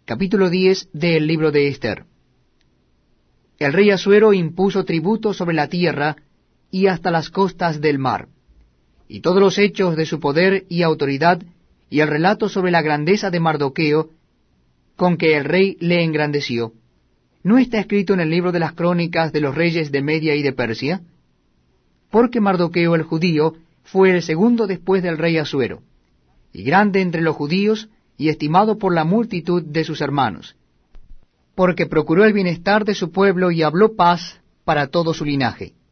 Capítulo 10 del libro de Ester. El rey Asuero impuso tributo sobre la tierra y hasta las costas del mar, y todos los hechos de su poder y autoridad, y el relato sobre la grandeza de Mardoqueo, con que el rey le engrandeció, ¿no está escrito en el libro de las crónicas de los reyes de Media y de Persia? Porque Mardoqueo el judío fue el segundo después del rey Asuero, y grande entre los judíos, y estimado por la multitud de sus hermanos, porque procuró el bienestar de su pueblo y habló paz para todo su linaje.